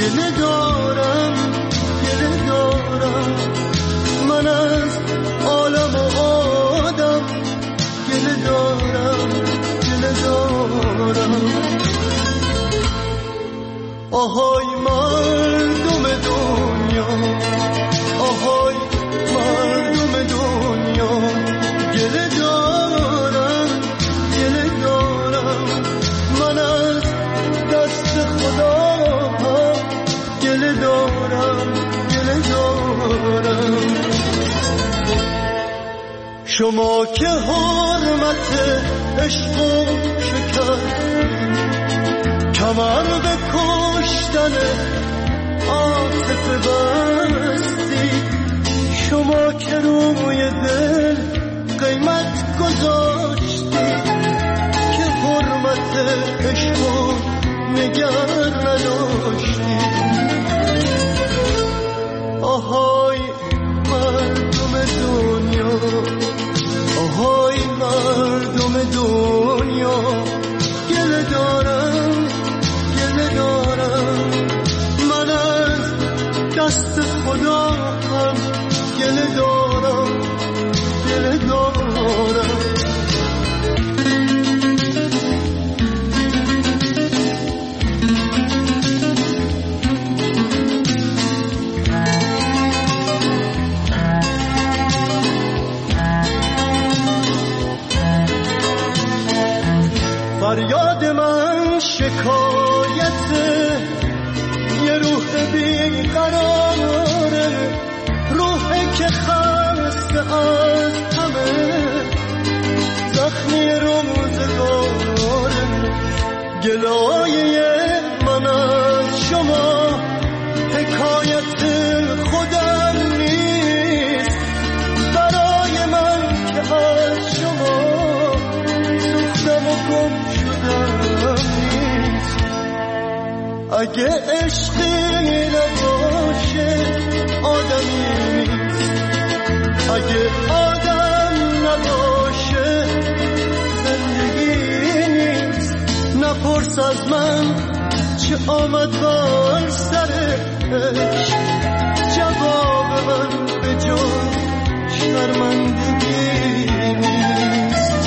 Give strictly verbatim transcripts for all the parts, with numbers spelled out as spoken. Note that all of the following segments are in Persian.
گله دارم گله دارم من از عالم و آدم گله دارم گله دارم آهای مردم دنیا آهای مردم دنیا گله دارم گله دارم من از دست خدا گله دارم گله دارم شما که حرمت عشق و شکستید کمر به کشتن عاطفه بستید شما که روی دل قیمت گذاشتید که حرمت عشق و نگر نداشتید آهای مردم دنیا آهای مردم دنیا گله دارم گله دارم من از دست خدا هم گله دارم گله دارم فریاد من شکایت یه روح بیقراره روحی که خسته از همه زخمی روزگاره گلایه من از شما حکایت خودم نیست برای من که از شما سوختم و گم شدم نیست اگه عشقی نباشه آدمی نیست اگه آدم نباشه زندگی نیست نپرس از من چه آمد بر سرش جواب من به جز شرمندگی نیست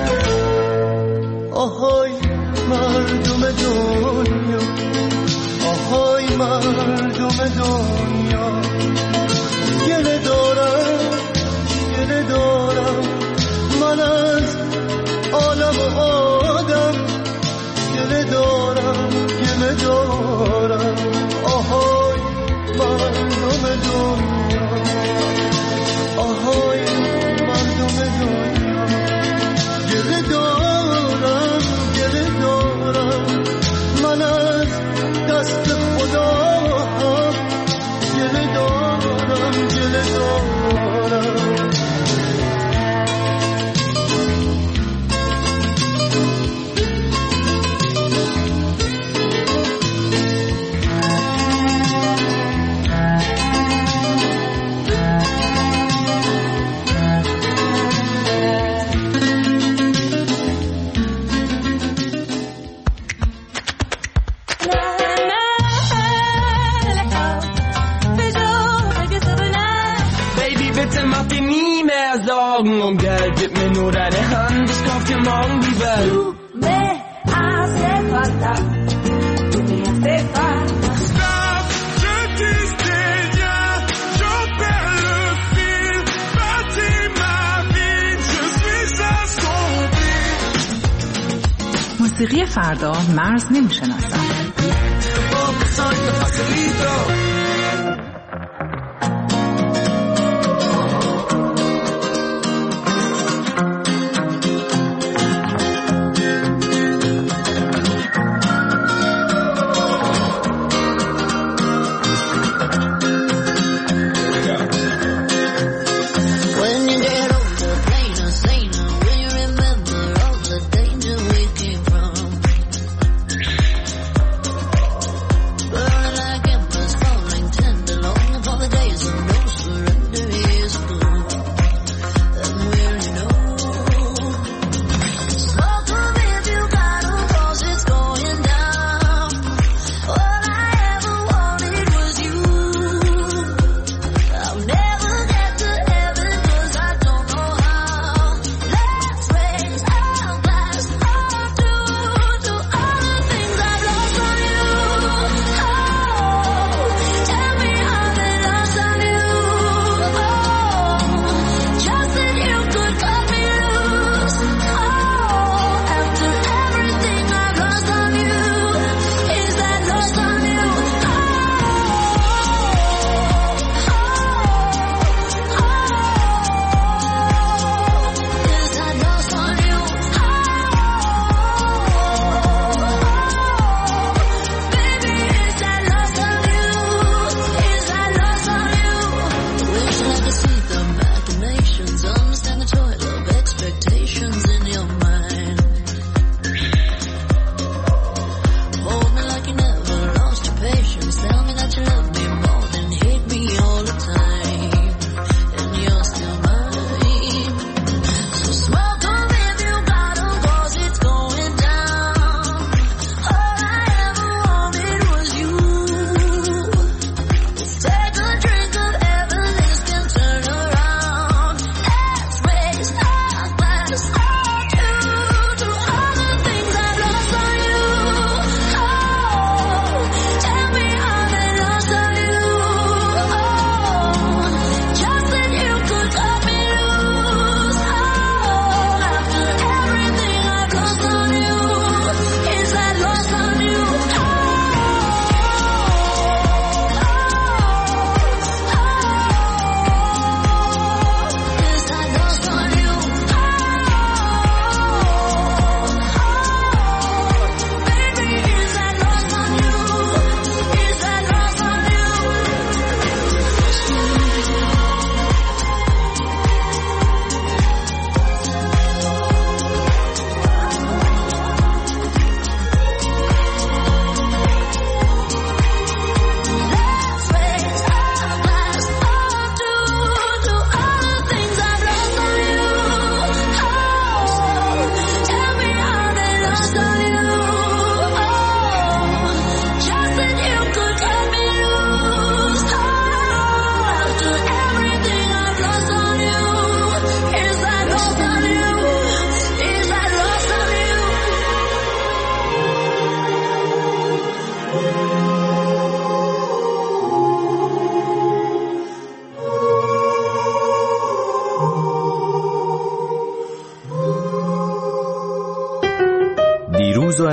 آهای مردم دنیا آهای مردم دنیا گله دارم گله دارم من از عالم و آدم گله دارم گله دارم آهای مردم دنیا آهای مردم دنیا گله دارم گله دارم من از دست خدا هم گله دارم گله دارم Und Geld, gib mir nur deine Hand, ich kauf dir morgen die Welt. Du me hace falta, tu me hace falta. Stop, je disais rien, j'en perds le fil. Bâtis ma vie, je suis assombri. موسیقی فردا مرز نمیشناسد.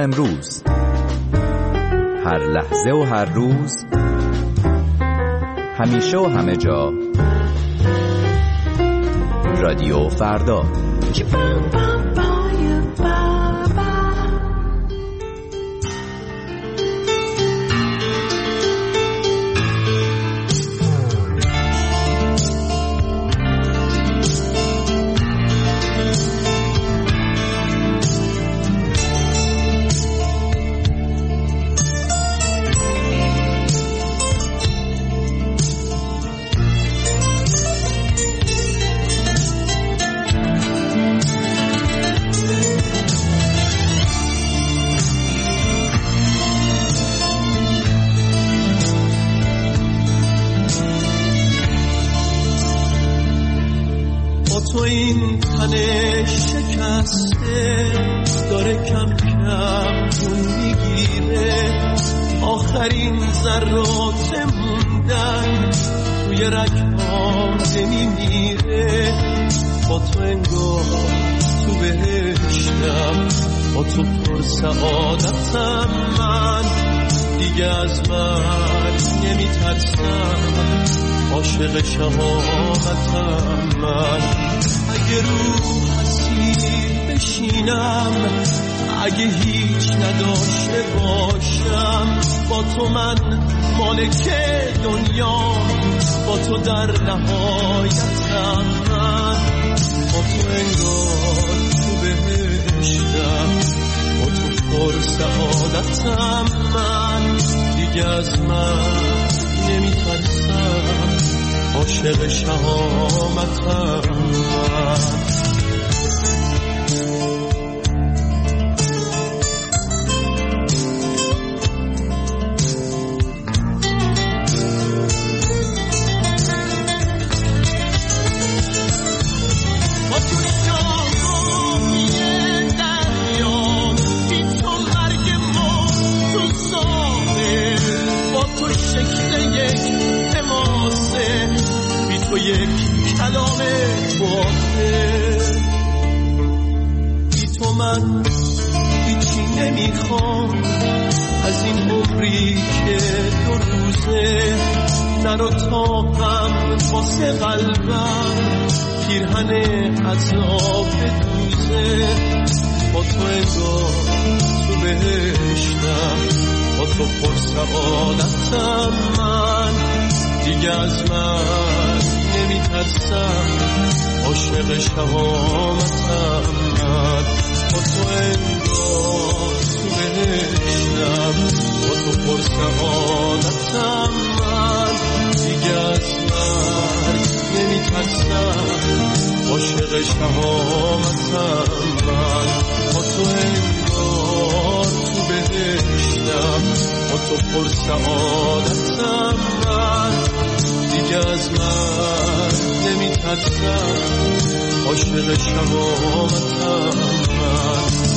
امروز، هر لحظه و هر روز، همیشه و همه جا، رادیو فردا. تو این تن شکسته داره کم کم جون میگیره، آخرین ذرات موندن توی رگ‌هام نمیمیره. با تو انگار تو بهشتم، با تو پر سعادتم، من دیگه از من نمیترسم، عاشق شهامتم من. اگه رو اسیر بشینم، اگه هیچ نداشته باشم، با تو من مالک دنیا، با تو در نهایتم من. با تو انگار تو بهشتم، با تو پر سعادتم من دیگه از من نمیترسم، عاشق شهامتم من. تو یک کلامه باده، بی تو من هیچی نمیخوام از این عمری که دو روزه. نرو تاقم واسه قلبم پیرهن عذاب دوزه. با تو انگار تو بهشتم، با تو پر سعادتم من دیگه از من نمیترسم، عاشق شهامتم من. با تو انگار تو بهشتم، با تو پر سعادتم من دیگه از من نمیترسم، عاشق شهامتم من. با تو انگار تو بهشتم، با تو پر سعادتم من دیگه از من نمیترسم، عاشق شهامتم من.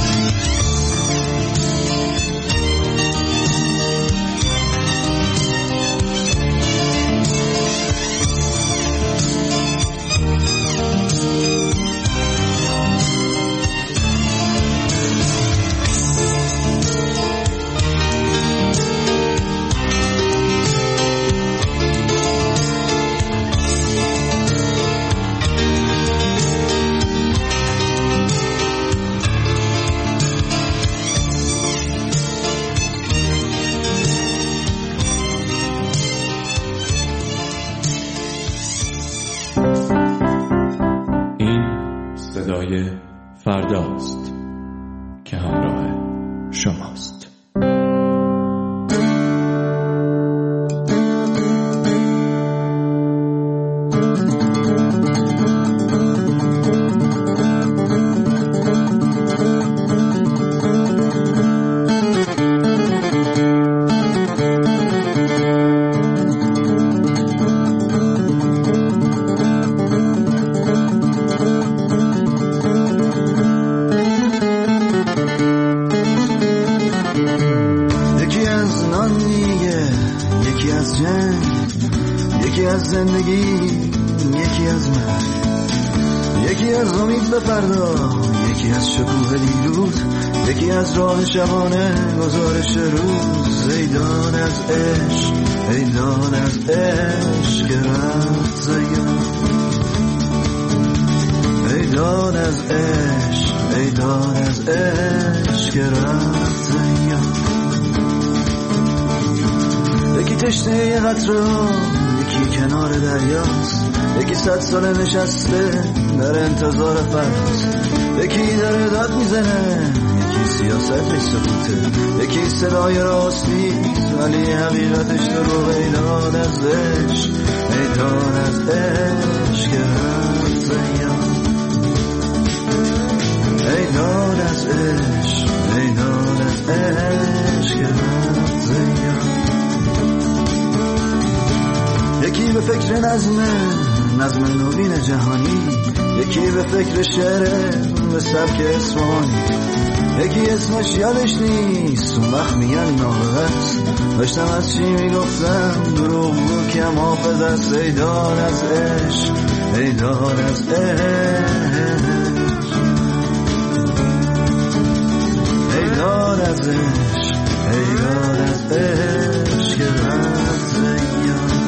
صدای فرداست که همراه شماست. زندگی یکی از من، یکی از امید به فردا، یکی از شکوه دیروز، یکی از راه شبانه گزارش روز. ایدان از عشق، ایدان از عشق رفت زیاد، ایدان از عشق، ایدان از عشق رفت زیاد. یکی تشنه یه قطره ها، یکی کنار دریاست، یکی صد ساله نشسته در انتظار فصل، یکی داره داد میزنه، یکی سیاستش سکوته، یکی صدای راست نیست ولی حقیقتش دروغ. ایدان از عشق، ایدان از عشق رفت زیاد، ایدان از عشق، ایدان از عشق رفت زیاد. یکی به فکر نظمه، نظم نوین جهانی، یکی به فکر شعر به سبک اصفهانی، یکی اسمش یادش نیست اون وقت میگن نابغه است. داشتم از چی میگفتم دروغ بود که حافظ است. ایدان از عشق، ایدان از عشق، ایدان از عشق، ایدان از عشق رفت زیاد.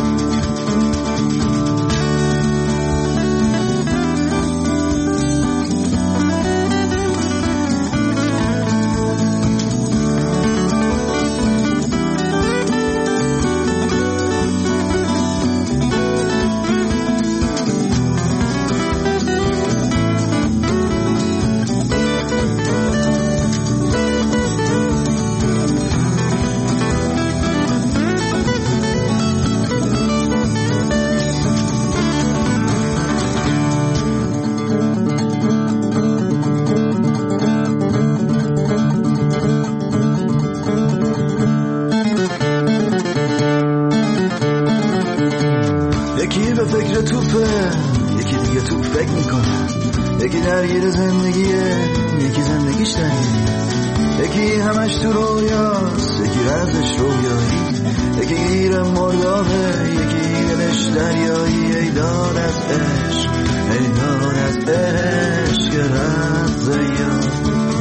یکی به فکر توپه، یکی دیگه توپ فکر میکنه، یکی درگیر زندگیه، یکی زندگیش درگیره، یکی همش تو رویاست، یکی رزش رویایی، یکی گیر مردابه، یکی دلش دریایی. ایدان از عشق، ایدان از عشق رفت زیاد،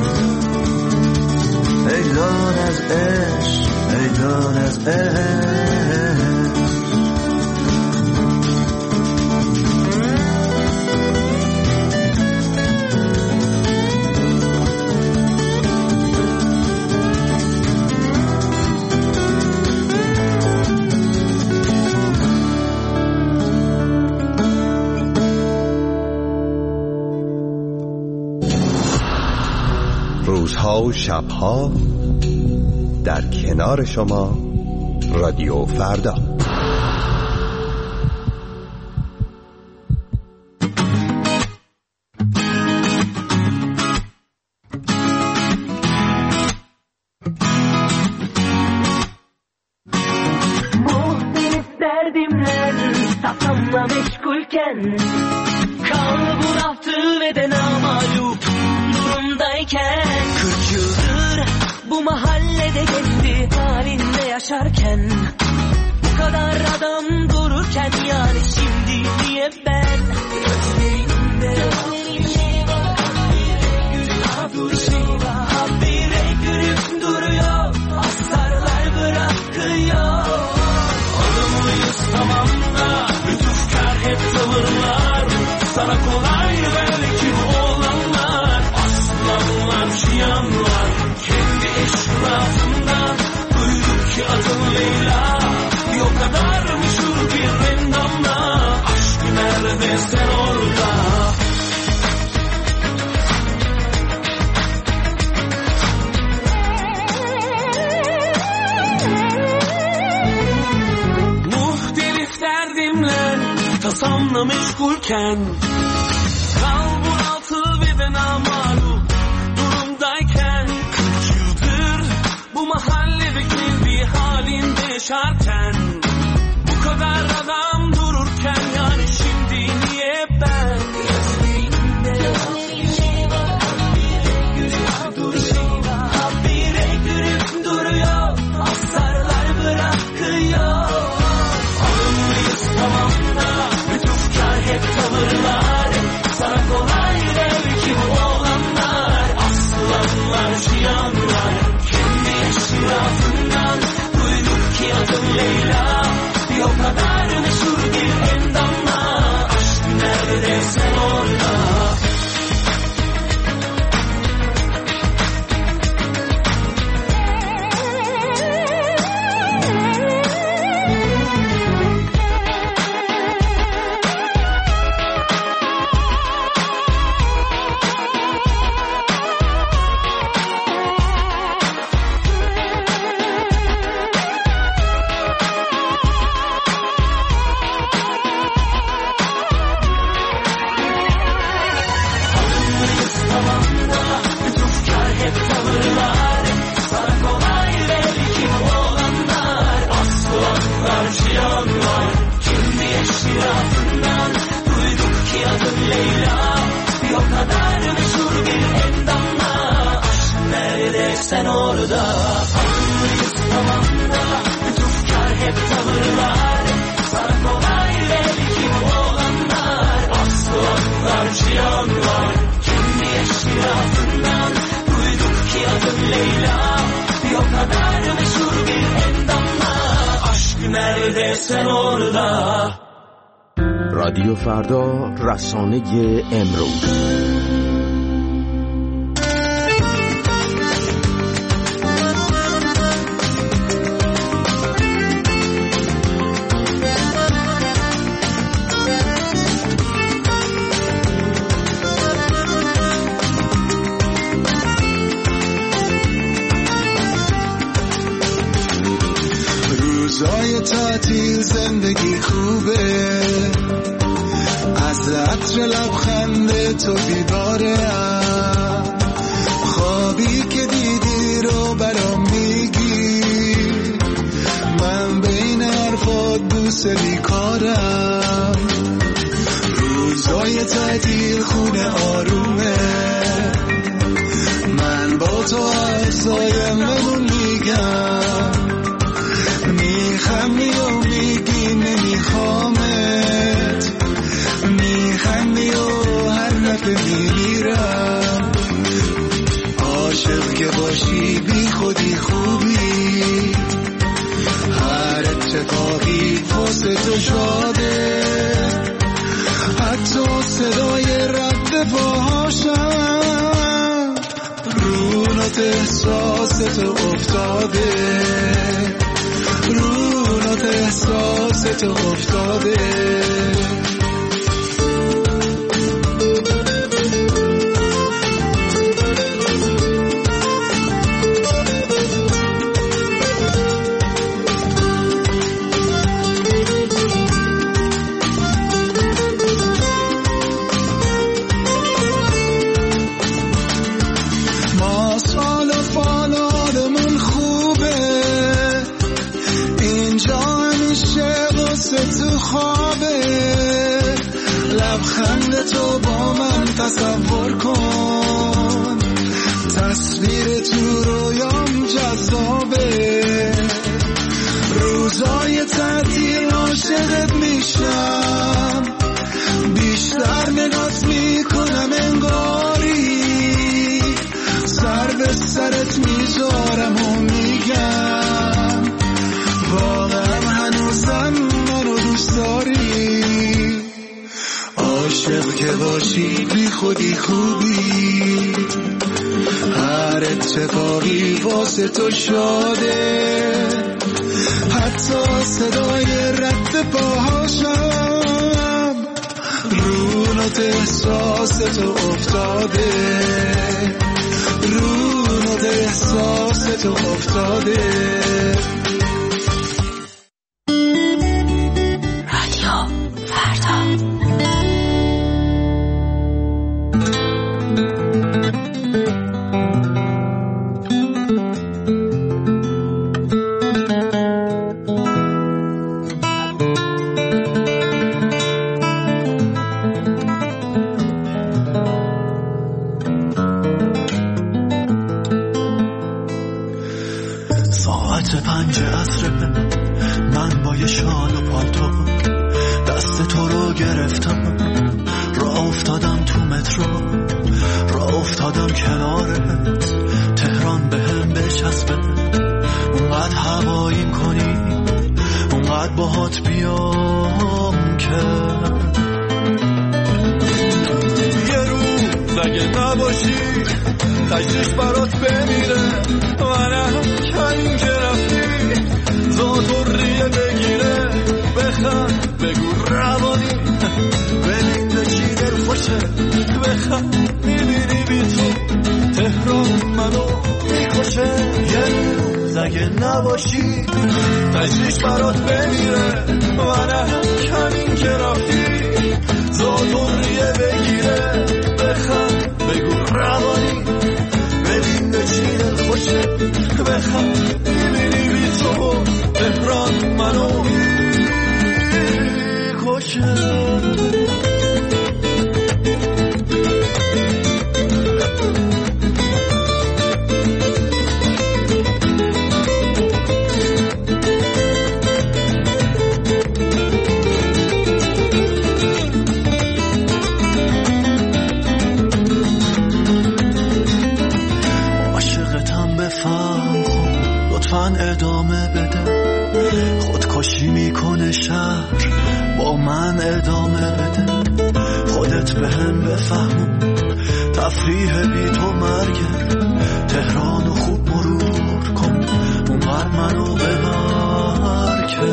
ایدان از عشق، ایدان از عشق. روزها و شبها در کنار شما رادیو فردا. Muhtelif derdimle kafamla meşgulken, kal bu raftı ve de namalup durumdayken, kırk yıldır bu mahallede kendi halinde yaşarken, bu kadar adam dururken, yani şimdi niye ben gözlerinde habire gülüp duruyor, astarlar bırakıyor. Adamıyız tamam da lütufkar hep tavırlar, sana kolay belki bu olanlar, aslanlar şiyanlar kendi eşrafından. Duyduk ki adın Leyla, bir o kadar meşhur bir endamla, aşkı nerede sen orada? Muhtelif derdimle tasamla meşgulken, kal bunaltı ve de namalu durumdayken, kırk yıldır bu mahallede kendi halinde yaşarken, bu kadar adam dururken, yani şimdi niye ben gözlerinde habire gülüp duruyor, astarlar bırakıyor. Alımlıyız tamam da lütufkar hep tavırlar, sana سنورده. رادیو فردا، رسانه امروز. روزای تعطیل زندگی خوبه، از عطر لبخند تو بیدارم، خوابی که دیدی رو برام میگی، من بین حرفات بوسه بیکارم. روزای تعطیل خونه آرومه، من با تو از آینده‌مون میگم، میخندی و میگی نمیخوامت، میخندی و هر دفعه میمیرم. عاشق که باشی بی خودی خوبی، هر اتفاقی واسه تو شاده، حتی صدای رد پاهاشم رو نوت احساس تو افتاده، رو نوت احساس تو افتاده. ما سال و فالادمون خوبه، اینجا همیشه واسه تو خوابه، لبخند تو با من تصور کن، تصویر تو رویام جذابه، روزای تعطیل عاشقت میشم، بیشتر نگات میکنم انگاری، سر به سرت میذارم و میگم واقعا هنوزم منو دوست داری. عاشق که باشی بی خودی خوبی، هر اتفاقی واسه تو شاده، حتی صدای رد پاهاشم رو نوت احساس تو افتاده، رو نوت احساس تو افتاده. ساعت پنج عصر من با یه شال و پالتو دست تو رو گرفتم، راه افتادم تو مترو، راه افتادم کنارت، تهران به هم بچسبه، اونقدر هواییم کنی، اونقدر باهات بیام که یه روز اگه نباشی تشتش برات بمیره، منم کمین که رفتی زادوریه بگیره، بخند بگو روانی ببین به چی دل خوشه، بخند میبینی بی تو تهران منو میکشه، یه روز اگه نباشی تشتش برات بمیره، منم کمین که رفتی زادوریه بگیره، بخند بگو روانی ببین به چی دل خوشه، بخند میبینی بی تو تهران منو میکشه. به هم بفهمون تفریح بی تو مرگه. تهرانو خوب مرور کن اونقدر منو ببر که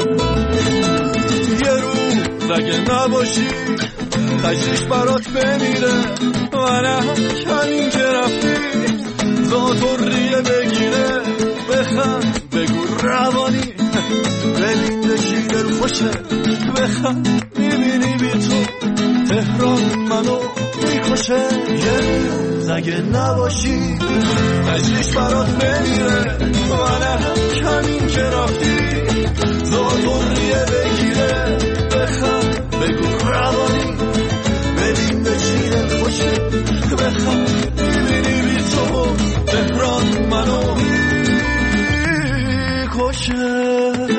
یه روز اگه نباشی تشریش برات بمیره. منم همین که رفتی زاتوریه بگیره. بخند بگو روانی ببین دکی دل خوشه. بخند میبینی بی تو تهران منو میکشه. یه روز اگه نباشی تشریش برات بمیره. منم همین که رفتی زاتوریه بگیره. بخند بگو روانی ببین دکی دل خوشه. بخند میبینی بی تو تهران منو میکشه.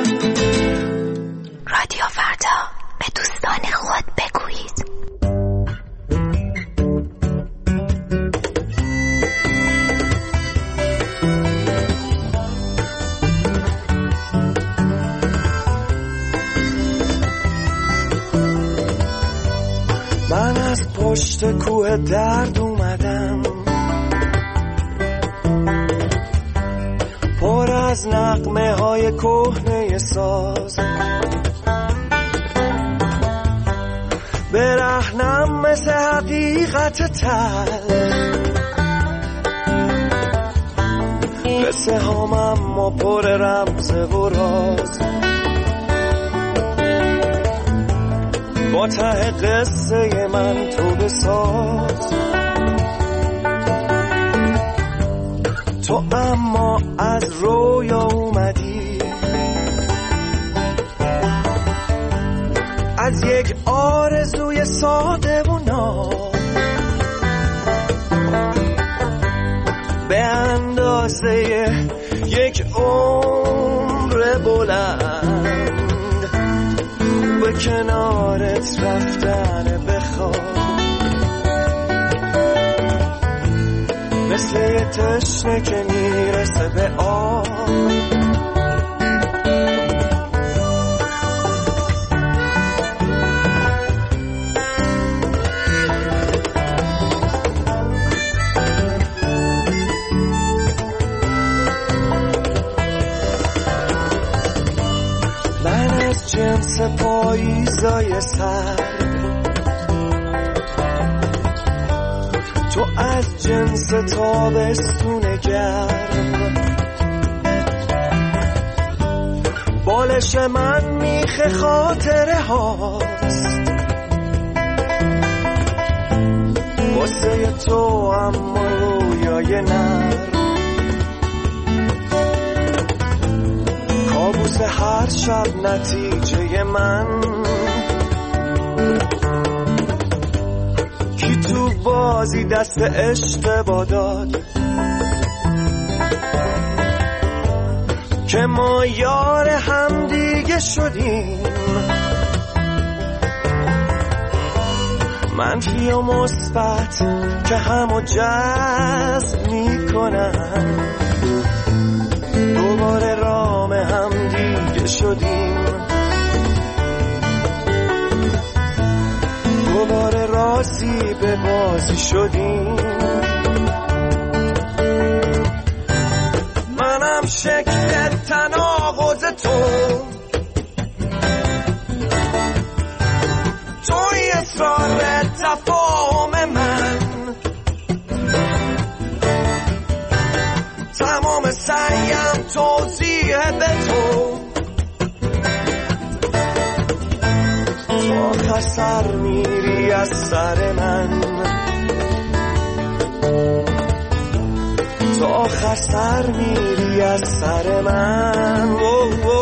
رادیو فردا، به دوستان خود بگویید. من از پشت کوه درد اومدم، پر از نغمه های کهنه ساز. برهنم مثل حقیقت تلخ، قصه هام اما پر رمز و راز. با ته قصه من تو بساز. تو اما از رویا اومدی، از یک آرزوی ساده و ناب، به اندازه یک عمر بلند. به کنارت رفتن بخواب، مثل یه تشنه که میرسه به آب. من از جنس پاییزای سر، تو از جنس تابستون گرم. بالش من میخه خاطره هاست، واسه تو اما رویای نرم. کابوس هر شب نتیجه من، کی تو بازی دست اشتباه داد که ما یار هم دیگه شدیم. منفی و مثبت که همو جذب میکنن، دوباره رام هم دیگه شدیم. دوباره راضی به بازی شدیم. منم شکل تناقض تو، توی اسرار تفاهم من. تمام سعیم توضیح به تو، تو آخر سر میری از سر من. تو آخر سر میری از سر من. او او